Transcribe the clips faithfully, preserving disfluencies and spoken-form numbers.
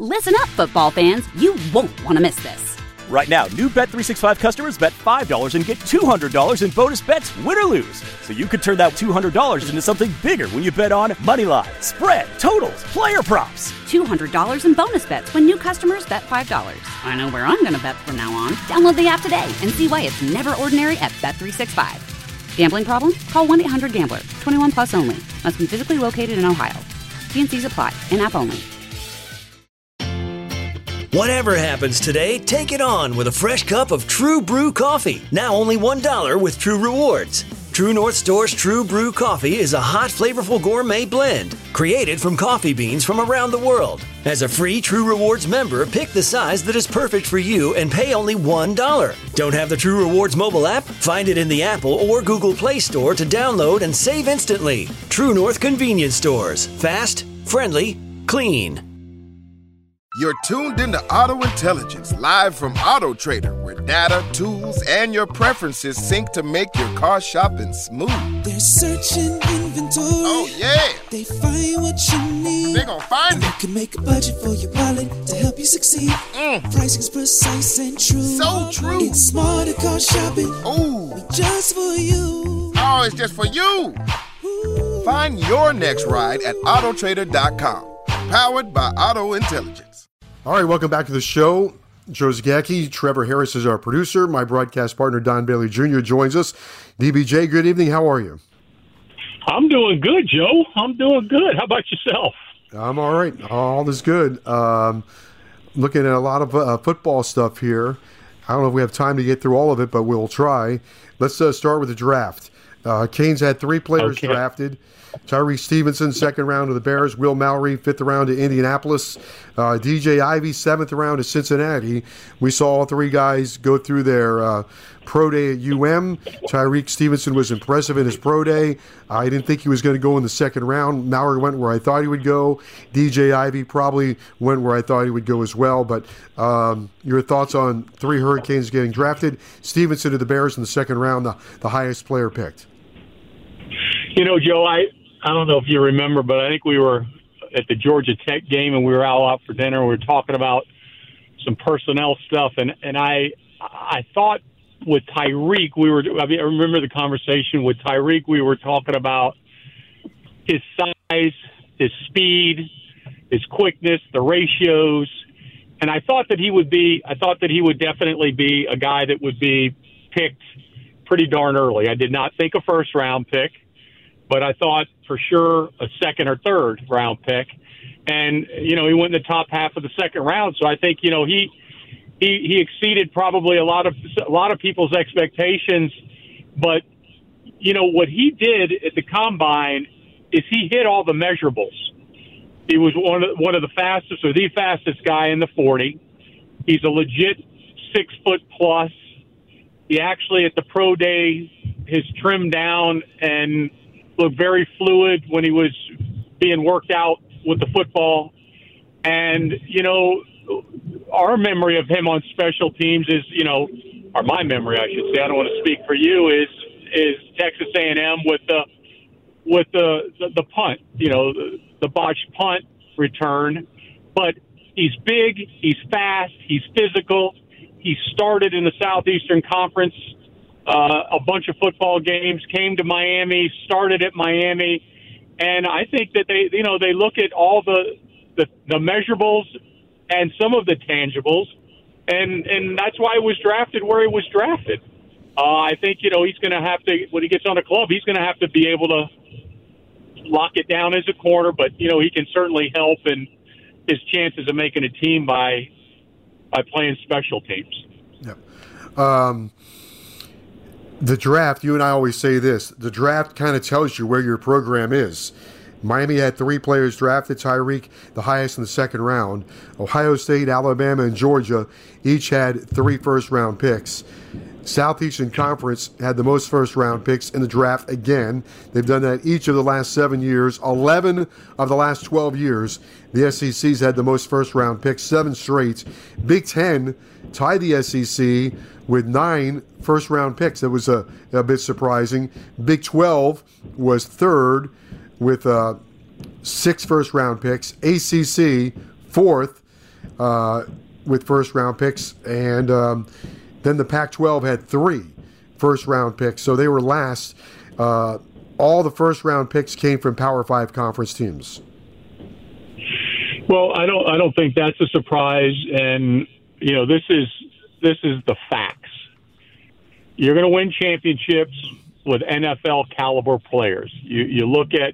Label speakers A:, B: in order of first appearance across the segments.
A: Listen up, football fans. You won't want to miss this.
B: Right now, new Bet three sixty-five customers bet five dollars and get two hundred dollars in bonus bets, win or lose. So you could turn that two hundred dollars into something bigger when you bet on money line, spread, totals, player props.
A: two hundred dollars in bonus bets when new customers bet five dollars. I know where I'm going to bet from now on. Download the app today and see why it's never ordinary at Bet three sixty-five. Gambling problem? Call one eight hundred gambler. twenty-one plus only. Must be physically located in Ohio. T and C's apply. In-app only.
C: Whatever happens today, take it on with a fresh cup of True Brew coffee. Now only one dollar with True Rewards. True North Store's True Brew coffee is a hot, flavorful gourmet blend created from coffee beans from around the world. As a free True Rewards member, pick the size that is perfect for you and pay only one dollar. Don't have the True Rewards mobile app? Find it in the Apple or Google Play Store to download and save instantly. True North Convenience Stores. Fast, friendly, clean.
D: You're tuned into Auto Intelligence, live from Auto Trader, where data, tools, and your preferences sync to make your car shopping smooth.
E: They're searching inventory.
D: Oh, yeah.
E: They find what you need.
D: They're gonna find
E: and
D: it.
E: You can make a budget for your wallet to help you succeed.
D: Mm.
E: Pricing's precise and true.
D: So true.
E: It's smarter car shopping.
D: Ooh.
E: Just for you.
D: Oh, it's just for you. Ooh. Find your next ride at auto trader dot com. Powered by Auto Intelligence.
F: All right, welcome back to the show. Joe Zagacki, Trevor Harris is our producer. My broadcast partner, Don Bailey Junior, joins us. D B J, good evening. How are you?
G: I'm doing good, Joe. I'm doing good. How about yourself?
F: I'm all right. All is good. Um, looking at a lot of uh, football stuff here. I don't know if we have time to get through all of it, but we'll try. Let's uh, start with the draft. Uh, Canes had three players okay. drafted. Tyree Stevenson, second round to the Bears. Will Mallory, fifth round to Indianapolis. Uh, D J Ivey, seventh round to Cincinnati. We saw all three guys go through their uh, pro day at U M. Tyreek Stevenson was impressive in his pro day. I didn't think he was going to go in the second round. Mallory went where I thought he would go. D J Ivey probably went where I thought he would go as well. But um, your thoughts on three Hurricanes getting drafted? Stevenson to the Bears in the second round, the, the highest player picked.
G: You know, Joe, I, I don't know if you remember, but I think we were at the Georgia Tech game and we were all out for dinner. We were talking about some personnel stuff, and, and I I thought with Tyreek, we were. I, mean, I remember the conversation with Tyreek. We were talking about his size, his speed, his quickness, the ratios, and I thought that he would be. I thought that he would definitely be a guy that would be picked pretty darn early. I did not think a first round pick, but I thought for sure a second or third round pick. And, you know, he went in the top half of the second round. So I think, you know, he he, he exceeded probably a lot of a lot of people's expectations. But, you know, what he did at the combine is he hit all the measurables. He was one of, one of the fastest or the fastest guy in the forty. He's a legit six foot plus. He actually at the pro day has trimmed down and looked very fluid when he was being worked out with the football. And, you know, our memory of him on special teams is, you know, or my memory, I should say, I don't want to speak for you, is is Texas A and M with the with the, the, the punt, you know, the, the botched punt return. But he's big, he's fast, he's physical. He started in the Southeastern Conference uh, a bunch of football games, came to Miami, started at Miami. And I think that they, you know, they look at all the, the, the measurables and some of the tangibles, and, and that's why he was drafted where he was drafted. Uh, I think, you know, he's going to have to, when he gets on a club, he's going to have to be able to lock it down as a corner, but, you know, he can certainly help in his chances of making a team by by playing special teams.
F: Yep. Um, the draft, you and I always say this, the draft kind of tells you where your program is. Miami had three players drafted, Tyreek the highest in the second round. Ohio State, Alabama, and Georgia each had three first-round picks. Southeastern Conference had the most first-round picks in the draft again. They've done that each of the last seven years. eleven of the last twelve years, the S E C's had the most first-round picks, seven straight. Big Ten tied the S E C with nine first-round picks. That was a, a bit surprising. Big twelve was third with uh, six first-round picks. A C C, fourth, uh, with first-round picks, and um, then the Pac twelve had three first-round picks, so they were last. Uh, all the first-round picks came from Power Five conference teams.
G: Well, I don't. I don't think that's a surprise, and you know, this is this is the facts. You're going to win championships with N F L caliber players. You you look at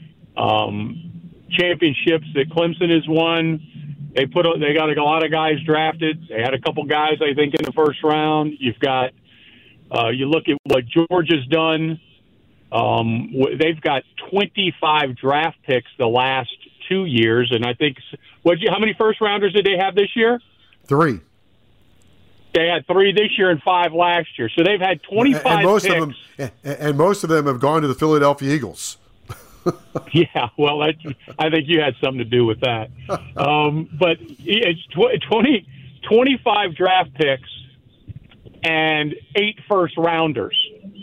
G: um, championships that Clemson has won. They put they got a lot of guys drafted. They had a couple guys, I think, in the first round. You've got uh, you look at what Georgia's done. Um, they've got twenty-five draft picks the last two years, and I think what how many first rounders did they have this year?
F: Three.
G: They had three this year and five last year, so they've had twenty-five
F: and most
G: picks.
F: Of them, and most of them have gone to the Philadelphia Eagles.
G: Yeah, well, that, I think you had something to do with that. Um, but it's twenty, twenty-five draft picks and eight first rounders.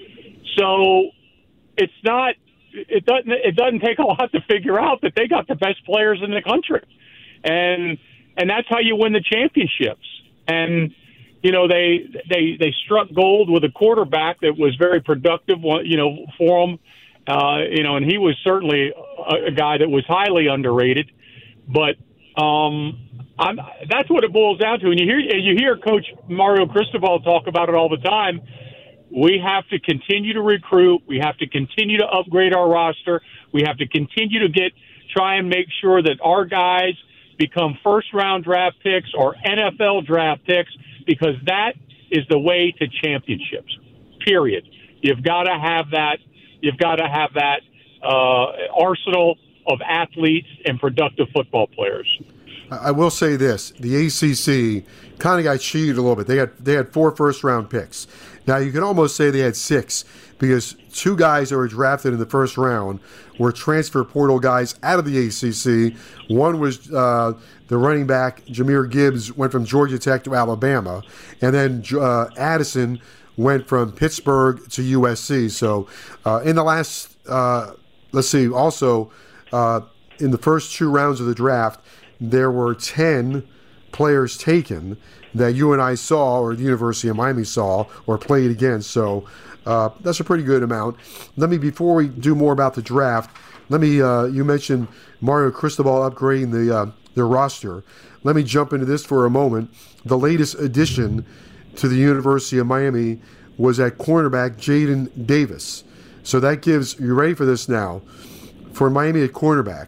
G: So it's not. It doesn't. It doesn't take a lot to figure out that they got the best players in the country, and and that's how you win the championships. And you know they they they struck gold with a quarterback that was very productive. You know for them. Uh, you know, and he was certainly a, a guy that was highly underrated. But um, I'm, that's what it boils down to. And you hear you hear Coach Mario Cristobal talk about it all the time. We have to continue to recruit. We have to continue to upgrade our roster. We have to continue to get try and make sure that our guys become first-round draft picks or N F L draft picks, because that is the way to championships, period. You've got to have that. You've got to have that uh, arsenal of athletes and productive football players.
F: I will say this: the A C C kind of got cheated a little bit. They had they had four first round picks. Now you can almost say they had six, because two guys that were drafted in the first round were transfer portal guys out of the A C C. One was uh, the running back Jahmyr Gibbs, went from Georgia Tech to Alabama, and then uh, Addison went from Pittsburgh to U S C. So uh, in the last, uh, let's see, also uh, in the first two rounds of the draft, there were ten players taken that you and I saw, or the University of Miami saw, or played against. So uh, that's a pretty good amount. Let me, before we do more about the draft, let me, uh, you mentioned Mario Cristobal upgrading the uh, their roster. Let me jump into this for a moment. The latest addition to the University of Miami was at cornerback Jaden Davis. So that gives, you ready for this now? For Miami at cornerback,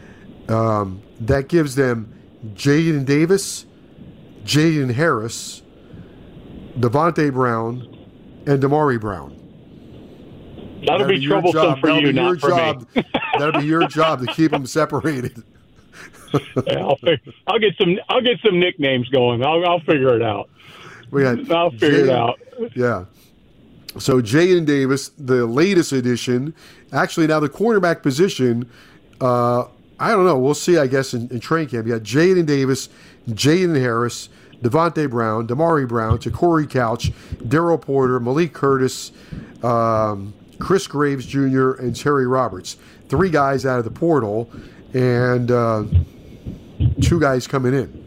F: um, that gives them Jaden Davis, Jaden Harris, Devontae Brown, and Damari Brown.
G: That'll, That'll be, be troublesome
F: job.
G: for
F: That'll
G: you, not for
F: job.
G: me.
F: That'll be your job to keep them separated.
G: yeah, I'll, I'll get some. I'll get some nicknames going. I'll, I'll figure it out.
F: We got
G: I'll figure
F: Jaden,
G: it out.
F: Yeah. So Jaden Davis, the latest addition. Actually, now the cornerback position, uh, I don't know. We'll see, I guess, in, in training camp. You got Jaden Davis, Jaden Harris, Devontae Brown, Damari Brown, Takori Couch, Daryl Porter, Malik Curtis, um, Chris Graves Junior, and Terry Roberts. Three guys out of the portal, and uh, two guys coming in.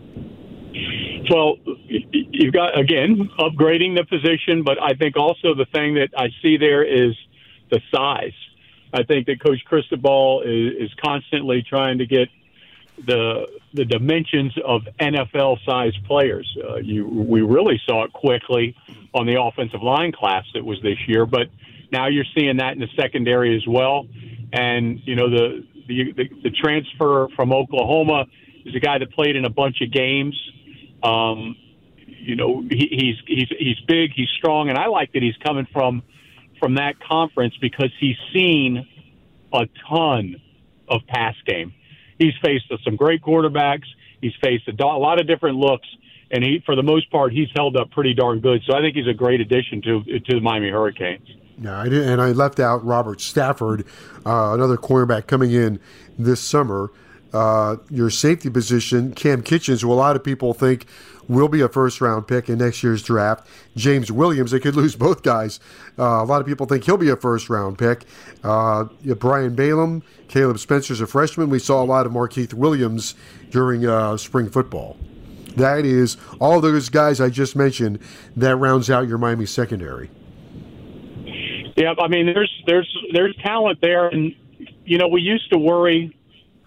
G: Well, you've got, again, upgrading the position, but I think also the thing that I see there is the size. I think that Coach Cristobal is, is constantly trying to get the the dimensions of N F L-sized players. Uh, you, we really saw it quickly on the offensive line class that was this year, but now you're seeing that in the secondary as well. And, you know, the the, the, the transfer from Oklahoma is a guy that played in a bunch of games. Um, you know, he, he's he's he's big, he's strong, and I like that he's coming from from that conference because he's seen a ton of pass game. He's faced some great quarterbacks. He's faced a, do- a lot of different looks, and he, for the most part, he's held up pretty darn good. So I think he's a great addition to to the Miami Hurricanes.
F: Yeah, I did, and I left out Robert Stafford, uh, another cornerback coming in this summer. Uh, your safety position, Cam Kitchens, who a lot of people think will be a first-round pick in next year's draft. James Williams, they could lose both guys. Uh, a lot of people think he'll be a first-round pick. Uh, you have Brian Balaam, Caleb Spencer's a freshman. We saw a lot of Markeith Williams during uh, spring football. That is, all those guys I just mentioned, that rounds out your Miami secondary.
G: Yeah, I mean, there's there's there's talent there, and you know, we used to worry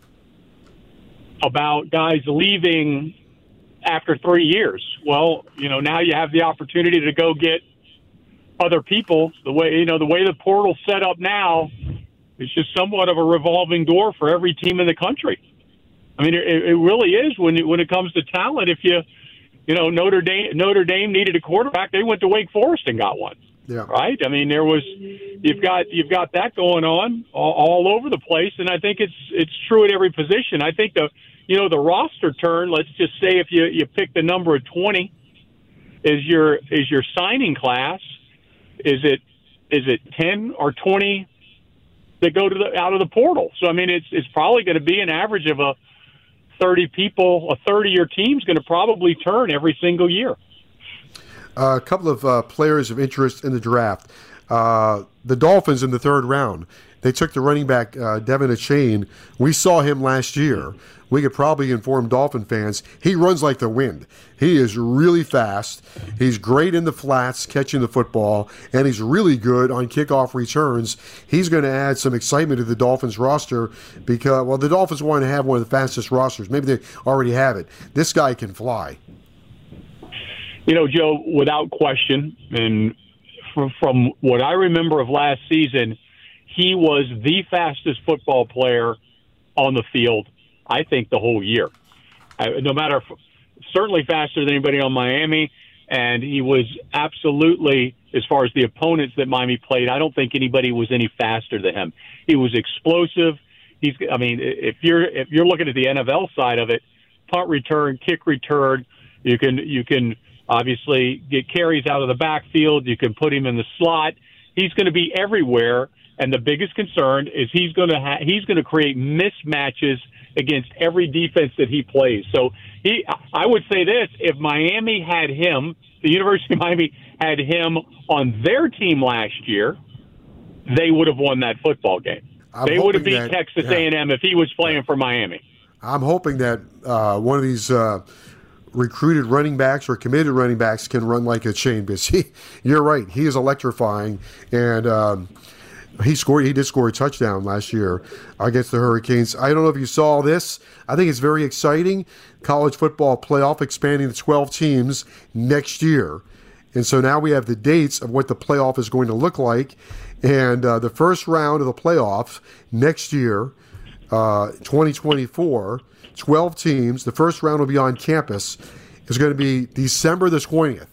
G: about guys leaving after three years. Well, you know, now you have the opportunity to go get other people. The way you know the way the portal's set up now, it's just somewhat of a revolving door for every team in the country. I mean, it, it really is when it, when it comes to talent. If you, you know, Notre Dame Notre Dame needed a quarterback, they went to Wake Forest and got one.
F: Yeah.
G: Right. I mean, there was you've got you've got that going on all, all over the place, and I think it's it's true at every position. I think the you know the roster turn. Let's just say if you you pick the number of twenty, is your is your signing class. Is it is it ten or twenty that go to the out of the portal? So I mean, it's it's probably going to be an average of a thirty people. A thirty-year team's going to probably turn every single year.
F: Uh, a couple of uh, players of interest in the draft. Uh, the Dolphins in the third round. They took the running back, uh, Devin Achane. We saw him last year. We could probably inform Dolphin fans. He runs like the wind. He is really fast. He's great in the flats, catching the football, and he's really good on kickoff returns. He's going to add some excitement to the Dolphins roster because, well, the Dolphins want to have one of the fastest rosters. Maybe they already have it. This guy can fly.
G: You know, Joe, without question, and from, from what I remember of last season, he was the fastest football player on the field, I think, the whole year. I, no matter, certainly faster than anybody on Miami, and he was absolutely, as far as the opponents that Miami played, I don't think anybody was any faster than him. He was explosive. He's, I mean, if you're if you're looking at the N F L side of it, punt return, kick return, you can you can. Obviously, get carries out of the backfield. You can put him in the slot. He's going to be everywhere, and the biggest concern is he's going to ha- he's going to create mismatches against every defense that he plays. So he, I would say this: if Miami had him, the University of Miami had him on their team last year, they would have won that football game.
F: I'm
G: they would have beat
F: that,
G: Texas
F: yeah.
G: A and M if he was playing for Miami.
F: I'm hoping that uh, one of these uh, recruited running backs or committed running backs can run like a chain, because he, you're right, he is electrifying, and um, he scored. He did score a touchdown last year against the Hurricanes. I don't know if you saw this. I think it's very exciting. College football playoff expanding to twelve teams next year, and so now we have the dates of what the playoff is going to look like, and uh, the first round of the playoffs next year, uh, twenty twenty-four. twelve teams. The first round will be on campus. It's going to be December the twentieth.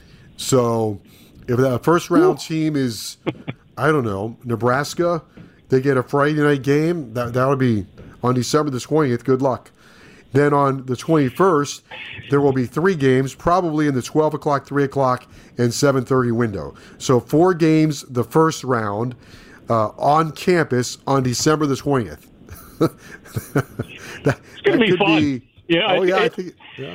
F: So if the first round team is, I don't know, Nebraska, they get a Friday night game, that that would be on December the twentieth. Good luck. Then on the twenty-first, there will be three games, probably in the twelve o'clock, three o'clock, and seven thirty window. So four games the first round uh, on campus on December the twentieth. that,
G: it's going to be fun.
F: Be,
G: yeah,
F: oh, yeah, I think yeah.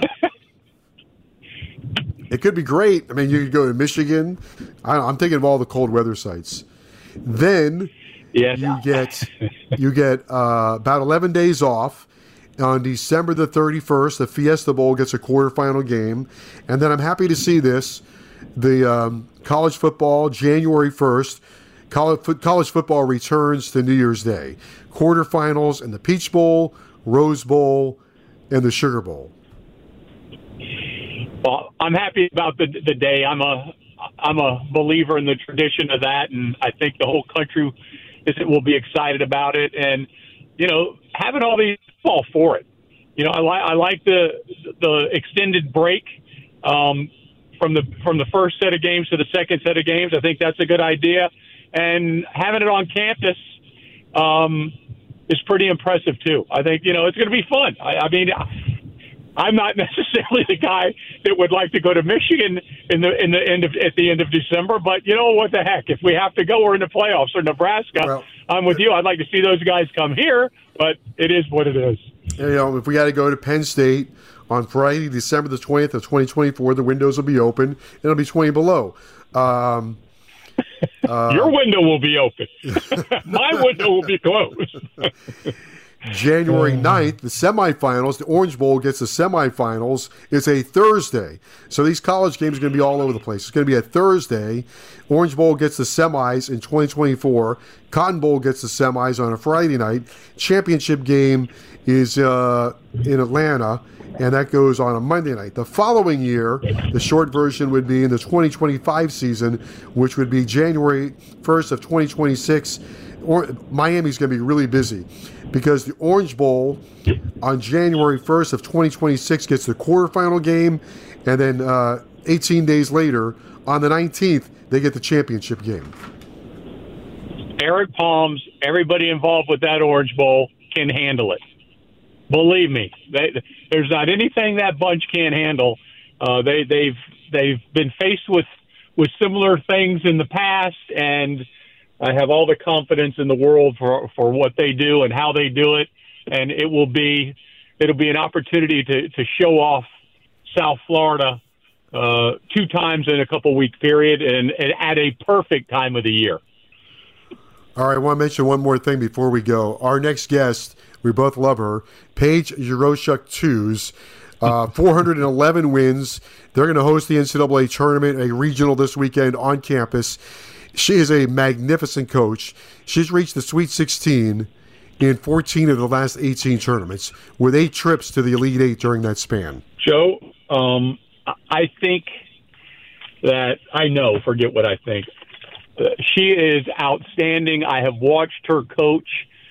F: It could be great. I mean, you could go to Michigan. I, I'm thinking of all the cold weather sites. Then
G: yes.
F: you get you get uh, about eleven days off. On December the thirty-first, the Fiesta Bowl gets a quarterfinal game. And then I'm happy to see this. The um, college football, January first, college, college football returns to New Year's Day. Quarterfinals in the Peach Bowl, Rose Bowl, and the Sugar Bowl.
G: Well, I'm happy about the the day. I'm a I'm a believer in the tradition of that, and I think the whole country is will be excited about it. And you know, having all these, I'm all for it. You know, I like I like the the extended break um, from the from the first set of games to the second set of games. I think that's a good idea, and having it on campus um, is pretty impressive too. I think you know it's going to be fun. I, I mean. I'm not necessarily the guy that would like to go to Michigan in the in the end of at the end of December, but you know what the heck? If we have to go, we're in the playoffs or Nebraska.
F: Well,
G: I'm with you. I'd like to see those guys come here, but it is what it is.
F: you know, if we got to go to Penn State on Friday, December the twentieth of twenty twenty-four, the windows will be open, and it'll be twenty below. Um, uh,
G: Your window will be open. My window will be closed.
F: January ninth, the semifinals, the Orange Bowl gets the semifinals. It's a Thursday. So these college games are going to be all over the place. It's going to be a Thursday. Orange Bowl gets the semis in twenty twenty-four. Cotton Bowl gets the semis on a Friday night. Championship game is uh, in Atlanta, and that goes on a Monday night. The following year, the short version would be in the twenty twenty-five season, which would be January first of twenty twenty-six. Or, Miami's going to be really busy because the Orange Bowl on January first of twenty twenty-six gets the quarterfinal game, and then uh, eighteen days later, on the nineteenth, they get the championship game.
G: Eric Palms, everybody involved with that Orange Bowl can handle it. Believe me, they, there's not anything that bunch can't handle. Uh, they, they've they've been faced with with similar things in the past, and I have all the confidence in the world for for what they do and how they do it, and it will be it'll be an opportunity to, to show off South Florida uh, two times in a couple week period, and, and at a perfect time of the year.
F: All right, I want to mention one more thing before we go. Our next guest, we both love her, Paige Yeroshuk-Tews. Uh, four hundred eleven wins. They're going to host the N C double A tournament, a regional this weekend on campus. She is a magnificent coach. She's reached the Sweet sixteen in fourteen of the last eighteen tournaments, with eight trips to the Elite Eight during that span.
G: Joe, um, I think that I know, forget what I think. Uh, she is outstanding. I have watched her coach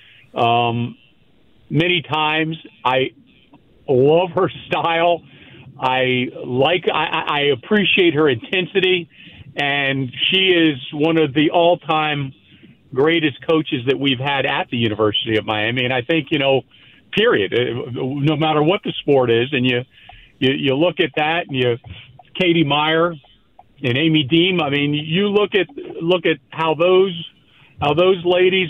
G: um, many times. I love her style. I like. I, I appreciate her intensity, and she is one of the all-time greatest coaches that we've had at the University of Miami. And I think, you know, period. No matter what the sport is, and you you, you look at that, and you Katie Meyer and Amy Deem. I mean, you look at look at how those how those ladies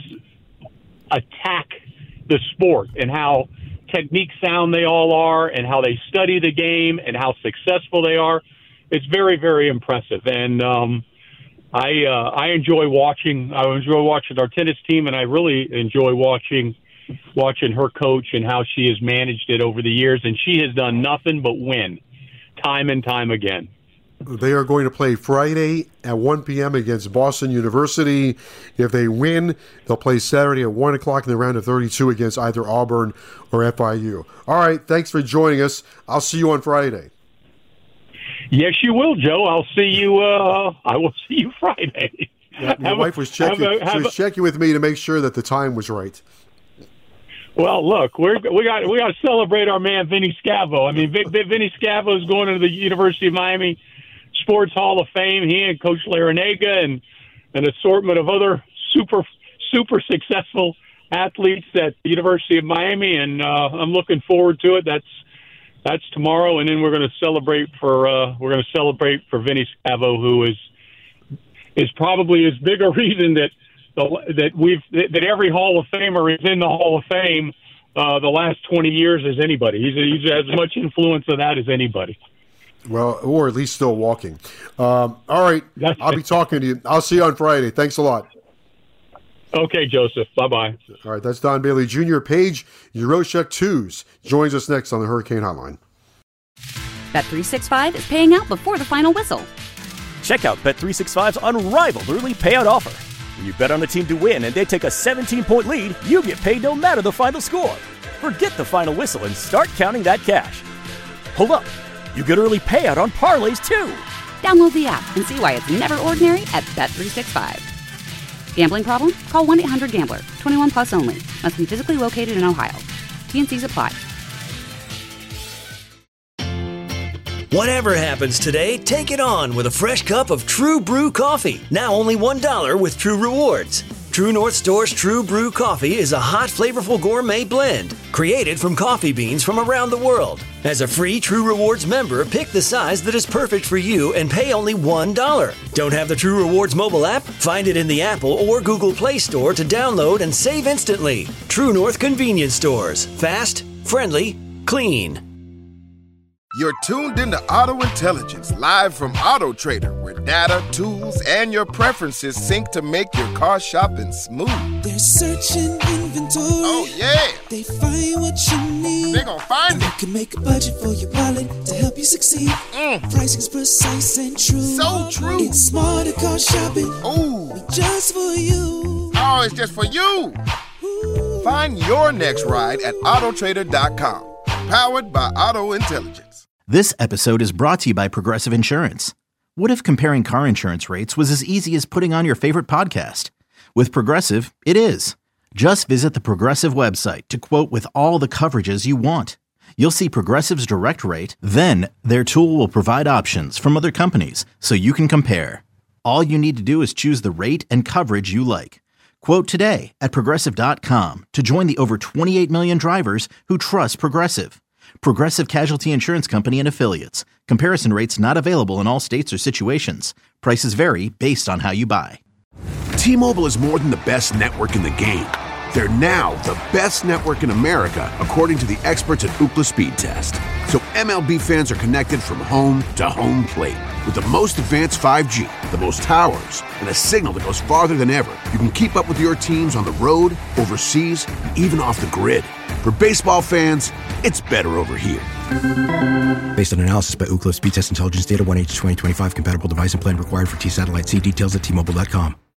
G: attack the sport and how technique sound they all are and how they study the game and how successful they are. It's very, very impressive. And um, I uh, I enjoy watching. I enjoy watching our tennis team, and I really enjoy watching watching her coach and how she has managed it over the years. And she has done nothing but win, time and time again.
F: They are going to play Friday at one p.m. against Boston University. If they win, they'll play Saturday at one o'clock in the round of thirty-two against either Auburn or F I U. All right, thanks for joining us. I'll see you on Friday.
G: Yes, you will, Joe. I'll see you. Uh, I will see you Friday.
F: Yeah, my wife was checking. A, she was a, checking with me to make sure that the time was right.
G: Well, look, we're, we got we got to celebrate our man Vinny Scavo. I mean, Vic, Vic, Vinny Scavo is going to the University of Miami Sports Hall of Fame. He and Coach Larinaga and an assortment of other super super successful athletes at the University of Miami, and uh, I'm looking forward to it. That's that's tomorrow, and then we're going to celebrate for uh, we're going to celebrate for Vinny Scavo, who is is probably as big a reason that the, that we've that every Hall of Famer is in the Hall of Fame uh, the last twenty years as anybody. He's, he's as much influence of that as anybody.
F: Well, or at least still walking. Um, all right, That's I'll be talking to you. I'll see you on Friday. Thanks a lot.
G: Okay, Joseph. Bye-bye.
F: All right, that's Don Bailey Junior Paige Yeroshuk-Tews joins us next on the Hurricane Hotline.
A: Bet three sixty-five is paying out before the final whistle.
B: Check out Bet three sixty-five's unrivaled early payout offer. When you bet on a team to win and they take a seventeen-point lead, you get paid no matter the final score. Forget the final whistle and start counting that cash. Hold up. You get early payout on parlays, too.
A: Download the app and see why it's never ordinary at Bet three sixty-five. Gambling problem? Call one eight hundred gambler. twenty-one plus only. Must be physically located in Ohio. T N Cs apply.
C: Whatever happens today, take it on with a fresh cup of True Brew coffee. Now only one dollar with True Rewards. True North Store's True Brew Coffee is a hot, flavorful gourmet blend created from coffee beans from around the world. As a free True Rewards member, pick the size that is perfect for you and pay only one dollar. Don't have the True Rewards mobile app? Find it in the Apple or Google Play Store to download and save instantly. True North Convenience Stores. Fast, Friendly, clean.
D: You're tuned into Auto Intelligence, live from Auto Trader, where data, tools, and your preferences sync to make your car shopping smooth.
E: They're searching inventory.
D: Oh, yeah.
E: They find what you need.
D: They gon' find
E: and
D: it.
E: You can make a budget for your wallet to help you succeed.
D: Mm.
E: Pricing's precise and true.
D: So true.
E: It's smarter car shopping.
D: Ooh.
E: Just for you.
D: Oh, it's just for you.
E: Ooh.
D: Find your next ride at auto trader dot com. Powered by Auto Intelligence.
H: This episode is brought to you by Progressive Insurance. What if comparing car insurance rates was as easy as putting on your favorite podcast? With Progressive, it is. Just visit the Progressive website to quote with all the coverages you want. You'll see Progressive's direct rate, then their tool will provide options from other companies so you can compare. All you need to do is choose the rate and coverage you like. Quote today at progressive dot com to join the over twenty-eight million drivers who trust Progressive. Progressive Casualty Insurance Company and Affiliates. Comparison rates not available in all states or situations. Prices vary based on how you buy.
I: T-Mobile is more than the best network in the game. They're now the best network in America, according to the experts at Ookla Speed Test. So M L B fans are connected from home to home plate. With the most advanced five G, the most towers, and a signal that goes farther than ever, you can keep up with your teams on the road, overseas, and even off the grid. For baseball fans, it's better over here.
J: Based on analysis by Ookla Speed Test Intelligence Data one H twenty twenty-five compatible device and plan required for T-Satellite. See details at T Mobile dot com.